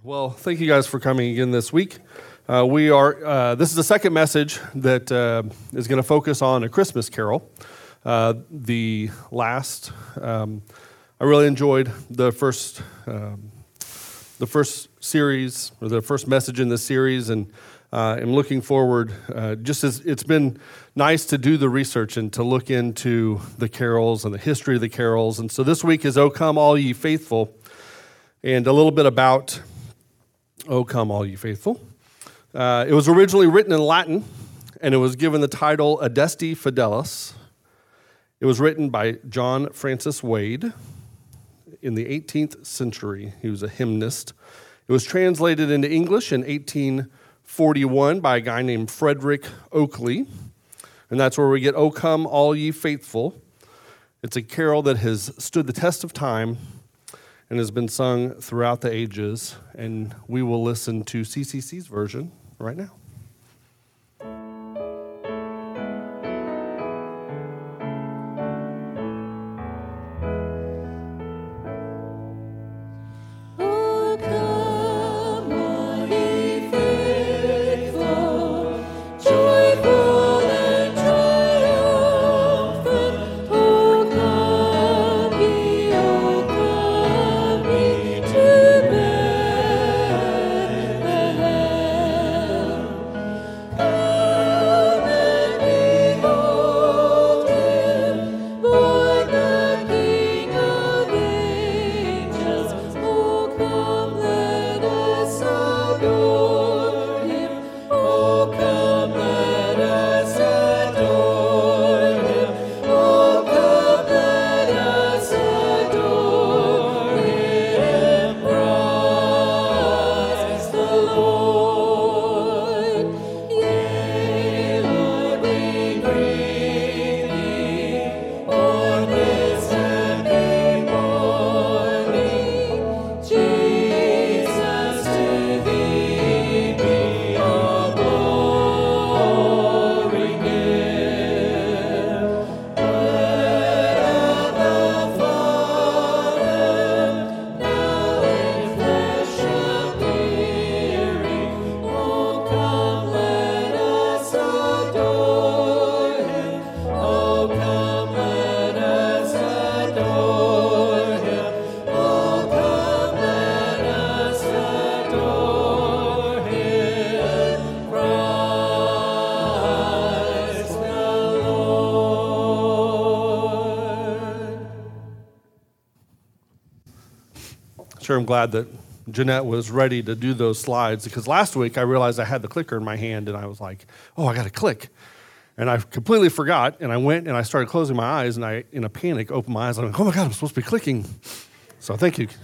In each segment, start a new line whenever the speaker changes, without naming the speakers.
Well, thank you guys for coming again this week. This is the second message that is going to focus on A Christmas Carol. I really enjoyed the first series, or the first message in this series, and I'm looking forward, just as it's been nice to do the research and to look into the carols and the history of the carols. And so this week is O Come All Ye Faithful, and a little bit about O Come All Ye Faithful. It was originally written in Latin, and it was given the title Adeste Fidelis. It was written by John Francis Wade in the 18th century. He was a hymnist. It was translated into English in 1841 by a guy named Frederick Oakley, and that's where we get O Come All Ye Faithful. It's a carol that has stood the test of time and has been sung throughout the ages, and we will listen to CCC's version right now. Sure, I'm glad that Jeanette was ready to do those slides, because last week I realized I had the clicker in my hand and I was like, oh, I got to click. And I completely forgot, and I went and I started closing my eyes, and I, in a panic, opened my eyes. I'm like, oh my God, I'm supposed to be clicking. So thank you.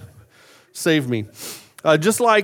Saved me. Just like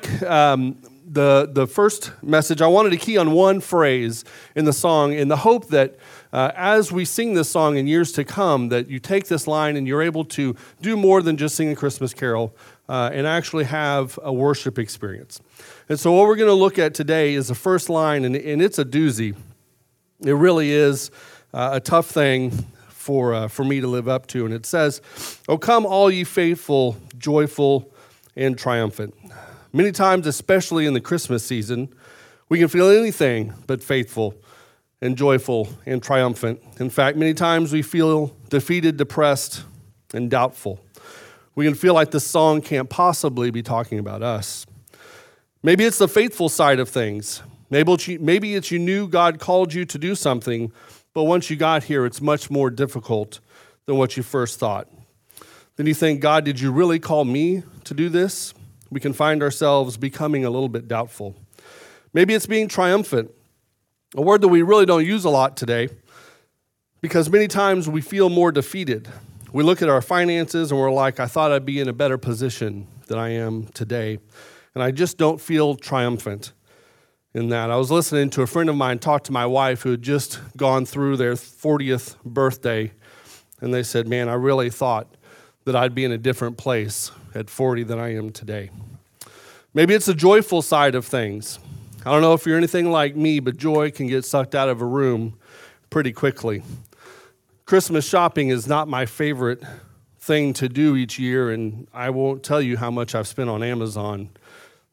the first message, I wanted to key on one phrase in the song in the hope that as we sing this song in years to come, that you take this line and you're able to do more than just sing a Christmas carol and actually have a worship experience. And so what we're going to look at today is the first line, and it's a doozy. It really is a tough thing for me to live up to. And it says, O come all ye faithful, joyful, and triumphant. Many times, especially in the Christmas season, we can feel anything but faithful and joyful and triumphant. In fact, many times we feel defeated, depressed, and doubtful. We can feel like this song can't possibly be talking about us. Maybe it's the faithful side of things. Maybe it's you knew God called you to do something, but once you got here, it's much more difficult than what you first thought. Then you think, God, did you really call me to do this? We can find ourselves becoming a little bit doubtful. Maybe it's being triumphant, a word that we really don't use a lot today, because many times we feel more defeated. We look at our finances and we're like, I thought I'd be in a better position than I am today. And I just don't feel triumphant in that. I was listening to a friend of mine talk to my wife who had just gone through their 40th birthday. And they said, man, I really thought that I'd be in a different place at 40 than I am today. Maybe it's the joyful side of things. I don't know if you're anything like me, but joy can get sucked out of a room pretty quickly. Christmas shopping is not my favorite thing to do each year, and I won't tell you how much I've spent on Amazon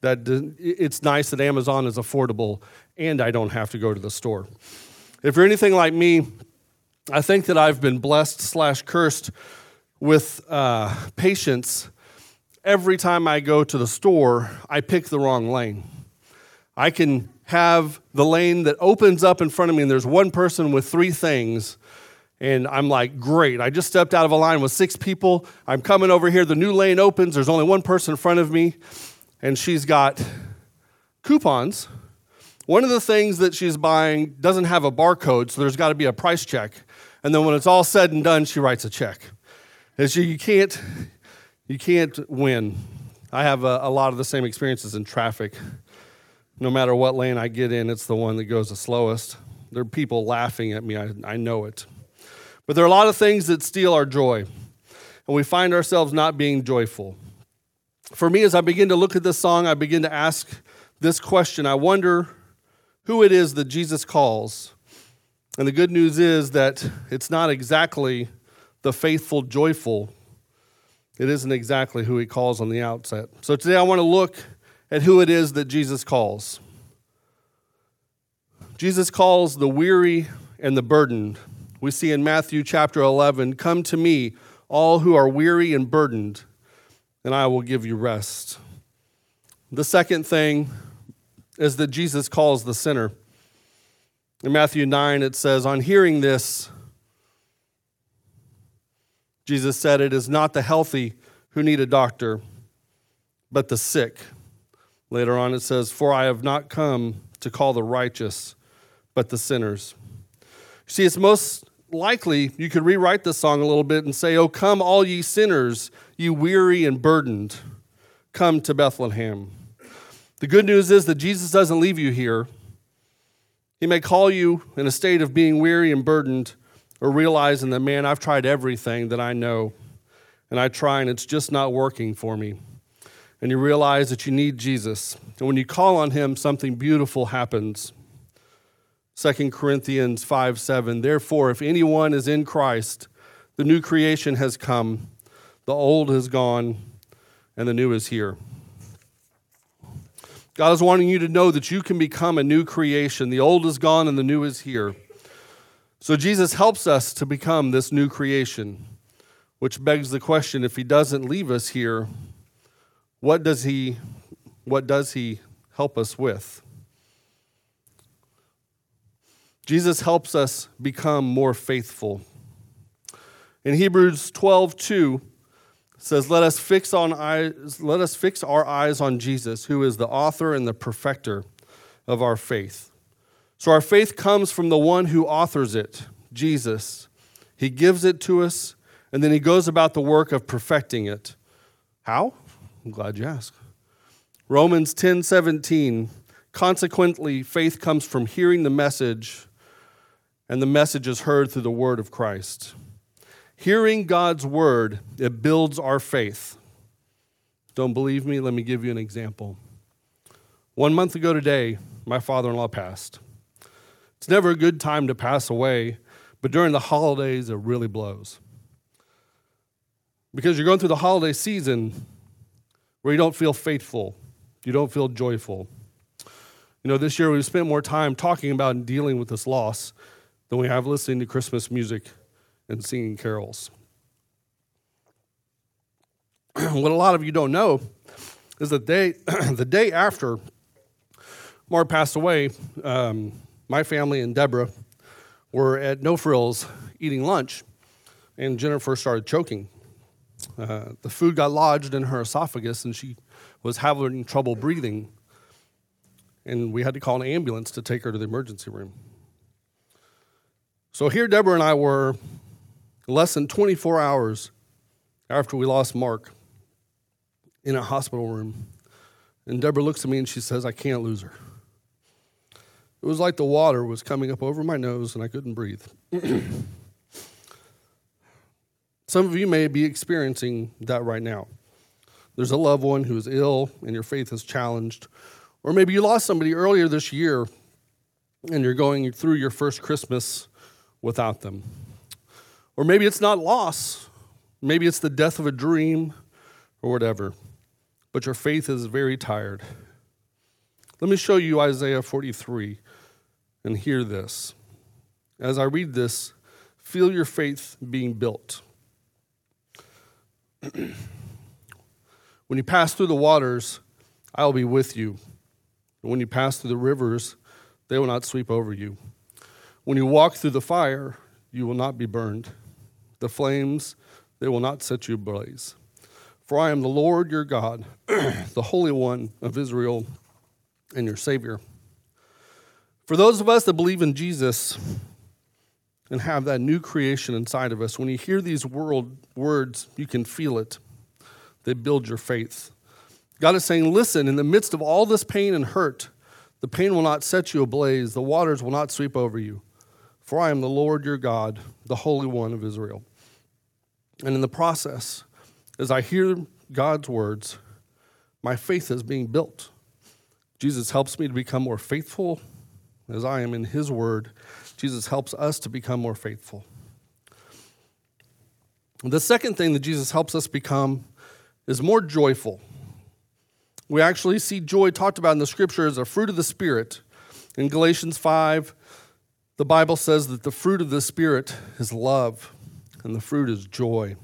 it's nice that Amazon is affordable and I don't have to go to the store. If you're anything like me, I think that I've been blessed/cursed with patience. Every time I go to the store, I pick the wrong lane. I can have the lane that opens up in front of me and there's one person with 3 things. And I'm like, great, I just stepped out of a line with 6 people. I'm coming over here. The new lane opens. There's only one person in front of me. And she's got coupons. One of the things that she's buying doesn't have a barcode, so there's got to be a price check. And then when it's all said and done, she writes a check. And so you can't win. I have a lot of the same experiences in traffic. No matter what lane I get in, it's the one that goes the slowest. There are people laughing at me. I know it. But there are a lot of things that steal our joy, and we find ourselves not being joyful. For me, as I begin to look at this song, I begin to ask this question. I wonder who it is that Jesus calls. And the good news is that it's not exactly the faithful, joyful. It isn't exactly who he calls on the outset. So today I want to look at who it is that Jesus calls. Jesus calls the weary and the burdened. We see in Matthew chapter 11, "Come to me, all who are weary and burdened, and I will give you rest." The second thing is that Jesus calls the sinner. In Matthew 9, it says, "On hearing this, Jesus said, 'It is not the healthy who need a doctor, but the sick.'" Later on, it says, "For I have not come to call the righteous, but the sinners." See, it's most likely you could rewrite this song a little bit and say, "Oh, come all ye sinners, you weary and burdened, come to Bethlehem." The good news is that Jesus doesn't leave you here. He may call you in a state of being weary and burdened, or realizing that, man, I've tried everything that I know, and I try and it's just not working for me. And you realize that you need Jesus. And when you call on him, something beautiful happens. 2 Corinthians 5:7, "Therefore, if anyone is in Christ, the new creation has come, the old is gone, and the new is here." God is wanting you to know that you can become a new creation. The old is gone and the new is here. So Jesus helps us to become this new creation, which begs the question, if he doesn't leave us here, what does he help us with? Jesus helps us become more faithful. In Hebrews 12:2, it says, let us fix our eyes on Jesus, who is the author and the perfecter of our faith. So our faith comes from the one who authors it, Jesus. He gives it to us, and then he goes about the work of perfecting it. How? I'm glad you asked. Romans 10:17, consequently, faith comes from hearing the message, and the message is heard through the word of Christ. Hearing God's word, it builds our faith. Don't believe me? Let me give you an example. 1 month ago today, my father-in-law passed. It's never a good time to pass away, but during the holidays, it really blows. Because you're going through the holiday season where you don't feel faithful, you don't feel joyful. You know, this year we've spent more time talking about and dealing with this loss than we have listening to Christmas music and singing carols. What a lot of you don't know is that the day after Mark passed away, my family and Deborah were at No Frills eating lunch, and Jennifer started choking. The food got lodged in her esophagus, and she was having trouble breathing, and we had to call an ambulance to take her to the emergency room. So here Deborah and I were less than 24 hours after we lost Mark in a hospital room. And Deborah looks at me and she says, I can't lose her. It was like the water was coming up over my nose and I couldn't breathe. Some of you may be experiencing that right now. There's a loved one who is ill and your faith is challenged. Or maybe you lost somebody earlier this year and you're going through your first Christmas without them. Or maybe it's not loss. Maybe it's the death of a dream or whatever. But your faith is very tired. Let me show you Isaiah 43 and hear this. As I read this, feel your faith being built. When you pass through the waters, I will be with you. And when you pass through the rivers, they will not sweep over you. When you walk through the fire, you will not be burned. The flames, they will not set you ablaze. For I am the Lord your God, the Holy One of Israel, and your Savior. For those of us that believe in Jesus and have that new creation inside of us, when you hear these words, you can feel it. They build your faith. God is saying, listen, in the midst of all this pain and hurt, the pain will not set you ablaze. The waters will not sweep over you. For I am the Lord your God, the Holy One of Israel. And in the process, as I hear God's words, my faith is being built. Jesus helps me to become more faithful as I am in his word. Jesus helps us to become more faithful. The second thing that Jesus helps us become is more joyful. We actually see joy talked about in the scripture as a fruit of the Spirit. In Galatians 5, the Bible says that the fruit of the Spirit is love, and the fruit is joy.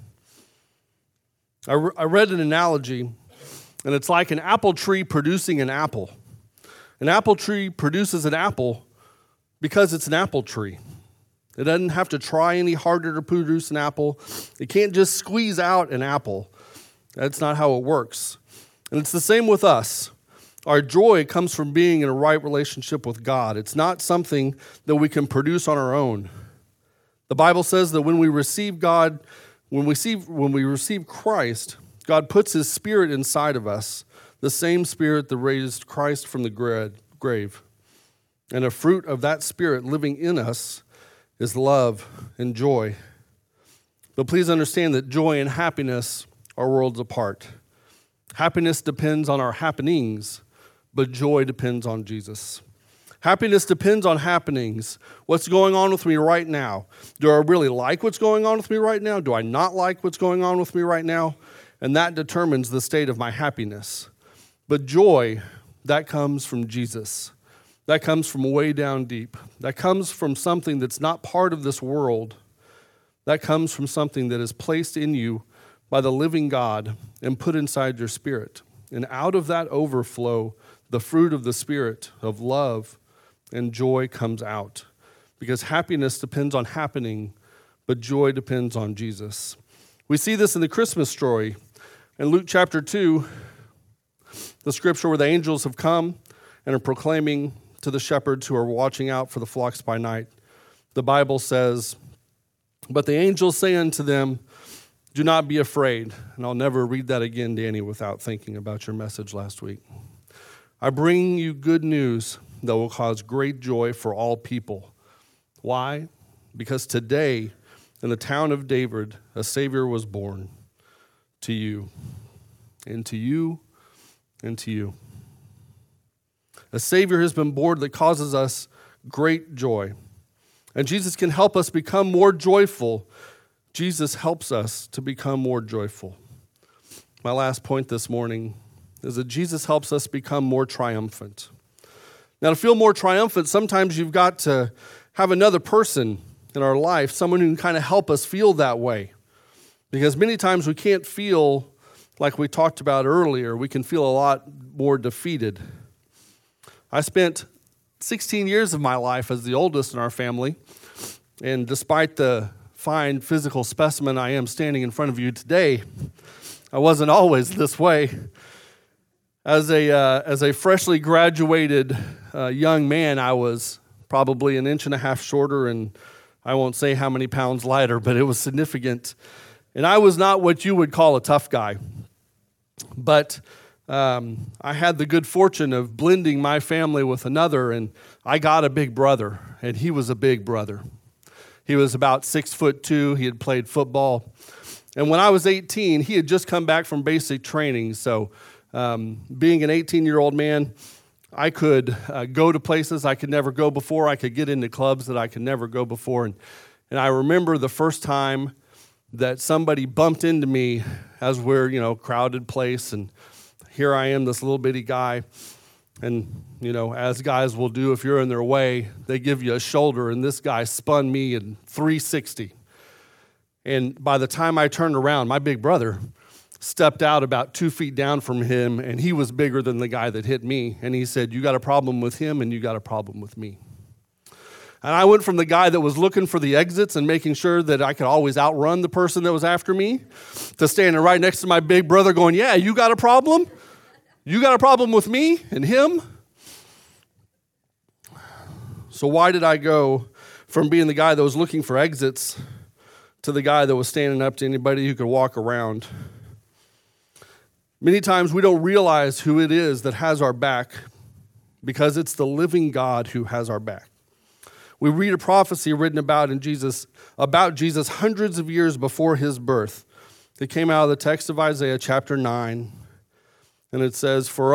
I read an analogy, and it's like an apple tree producing an apple. An apple tree produces an apple because it's an apple tree. It doesn't have to try any harder to produce an apple. It can't just squeeze out an apple. That's not how it works. And it's the same with us. Our joy comes from being in a right relationship with God. It's not something that we can produce on our own. The Bible says that when we receive God, when we receive Christ, God puts his Spirit inside of us, the same Spirit that raised Christ from the grave. And a fruit of that Spirit living in us is love and joy. But please understand that joy and happiness are worlds apart. Happiness depends on our happenings, but joy depends on Jesus. Happiness depends on happenings. What's going on with me right now? Do I really like what's going on with me right now? Do I not like what's going on with me right now? And that determines the state of my happiness. But joy, that comes from Jesus. That comes from way down deep. That comes from something that's not part of this world. That comes from something that is placed in you by the living God and put inside your spirit. And out of that overflow, the fruit of the Spirit of love and joy comes out. Because happiness depends on happening, but joy depends on Jesus. We see this in the Christmas story. In Luke chapter 2, the scripture where the angels have come and are proclaiming to the shepherds who are watching out for the flocks by night, the Bible says, "But the angels say unto them, do not be afraid." And I'll never read that again, Danny, without thinking about your message last week. "I bring you good news that will cause great joy for all people." Why? Because today, in the town of David, a Savior was born to you, and to you, and to you. A Savior has been born that causes us great joy. And Jesus can help us become more joyful. Jesus helps us to become more joyful. My last point this morning is that Jesus helps us become more triumphant. Now, to feel more triumphant, sometimes you've got to have another person in our life, someone who can kind of help us feel that way. Because many times we can't feel like we talked about earlier. We can feel a lot more defeated. I spent 16 years of my life as the oldest in our family, and despite the fine physical specimen I am standing in front of you today, I wasn't always this way. As a freshly graduated young man, I was probably 1.5 inches shorter, and I won't say how many pounds lighter, but it was significant. And I was not what you would call a tough guy. But I had the good fortune of blending my family with another, and I got a big brother, and he was a big brother. He was about 6'2". He had played football. And when I was 18, he had just come back from basic training. So being an 18-year-old man, I could go to places I could never go before. I could get into clubs that I could never go before. And I remember the first time that somebody bumped into me as we're, crowded place, and here I am, this little bitty guy. And, as guys will do if you're in their way, they give you a shoulder, and this guy spun me in 360. And by the time I turned around, my big brother stepped out about 2 feet down from him, and he was bigger than the guy that hit me. And he said, "You got a problem with him, and you got a problem with me." And I went from the guy that was looking for the exits and making sure that I could always outrun the person that was after me to standing right next to my big brother going, "Yeah, you got a problem? You got a problem with me and him?" So why did I go from being the guy that was looking for exits to the guy that was standing up to anybody who could walk around? Many times we don't realize who it is that has our back because it's the living God who has our back. We read a prophecy written about Jesus hundreds of years before his birth. It came out of the text of Isaiah chapter 9, and it says, For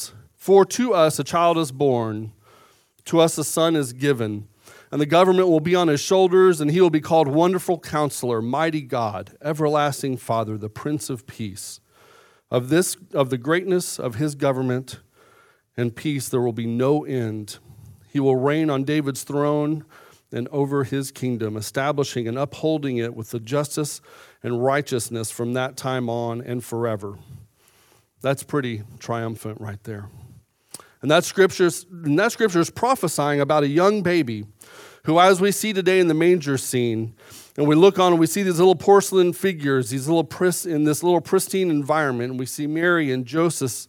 to us a child is born, to us a son is given, and the government will be on his shoulders, and he will be called Wonderful Counselor, Mighty God, Everlasting Father, the Prince of Peace. Of the greatness of his government and peace there will be no end. He will reign on David's throne and over his kingdom, establishing and upholding it with the justice and righteousness from that time on and forever. That's pretty triumphant right there. And that scripture is prophesying about a young baby who, as we see today in the manger scene, and we look on and we see these little porcelain figures, in this little pristine environment, and we see Mary and Joseph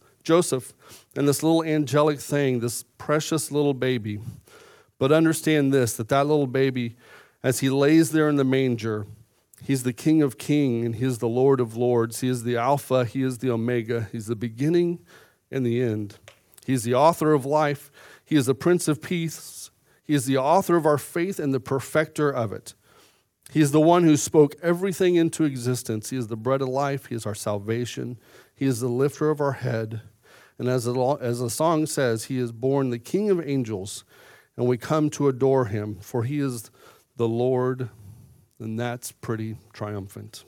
and this little angelic thing, this precious little baby. But understand this, that little baby, as he lays there in the manger, he's the King of Kings and he is the Lord of Lords. He is the Alpha, he is the Omega. He's the beginning and the end. He's the author of life. He is the Prince of Peace. He is the author of our faith and the perfecter of it. He is the one who spoke everything into existence. He is the bread of life. He is our salvation. He is the lifter of our head. And as the song says, he is born the King of angels, and we come to adore him, for he is the Lord, and that's pretty triumphant.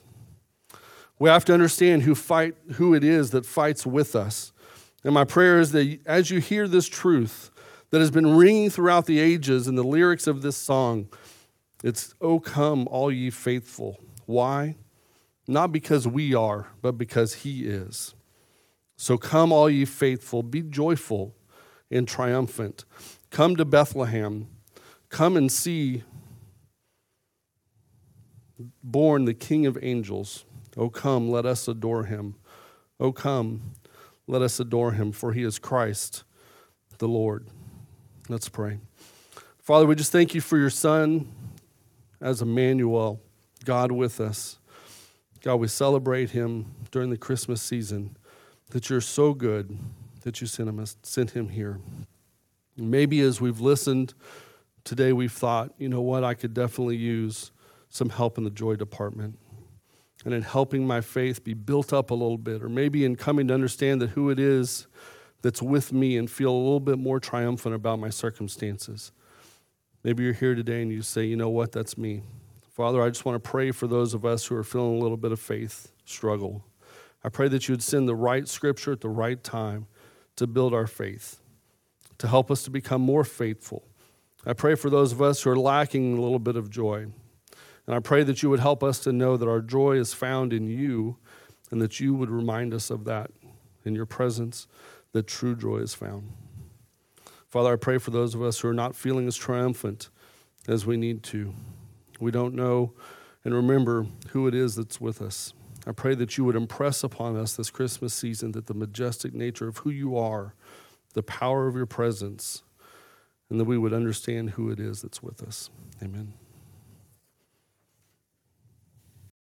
We have to understand who it is that fights with us. And my prayer is that as you hear this truth that has been ringing throughout the ages in the lyrics of this song, it's, "O come, all ye faithful." Why? Not because we are, but because he is. So come, all ye faithful, be joyful and triumphant. Come to Bethlehem. Come and see born the King of angels. O come, let us adore him. O come, let us adore him, for he is Christ the Lord. Let's pray. Father, we just thank you for your Son as Emmanuel, God with us. God, we celebrate him during the Christmas season, that you're so good that you sent him here. Maybe as we've listened today, we've thought, you know what, I could definitely use some help in the joy department and in helping my faith be built up a little bit, or maybe in coming to understand that who it is that's with me and feel a little bit more triumphant about my circumstances. Maybe you're here today and you say, you know what, that's me. Father, I just want to pray for those of us who are feeling a little bit of faith struggle. I pray that you would send the right scripture at the right time to build our faith, to help us to become more faithful. I pray for those of us who are lacking a little bit of joy. And I pray that you would help us to know that our joy is found in you, and that you would remind us of that in your presence, that true joy is found. Father, I pray for those of us who are not feeling as triumphant as we need to. We don't know and remember who it is that's with us. I pray that you would impress upon us this Christmas season that the majestic nature of who you are, the power of your presence, and that we would understand who it is that's with us. Amen.